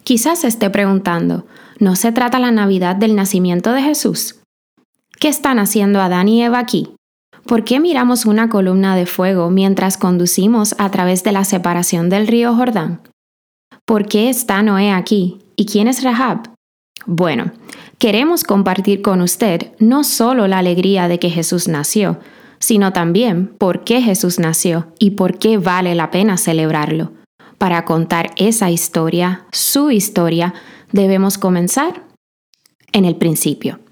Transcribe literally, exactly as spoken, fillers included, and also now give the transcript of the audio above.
Quizás se esté preguntando, ¿no se trata la Navidad del nacimiento de Jesús? ¿Qué están haciendo Adán y Eva aquí? ¿Por qué miramos una columna de fuego mientras conducimos a través de la separación del río Jordán? ¿Por qué está Noé aquí? ¿Y quién es Rahab? Bueno, queremos compartir con usted no solo la alegría de que Jesús nació, sino también por qué Jesús nació y por qué vale la pena celebrarlo. Para contar esa historia, su historia, debemos comenzar en el principio.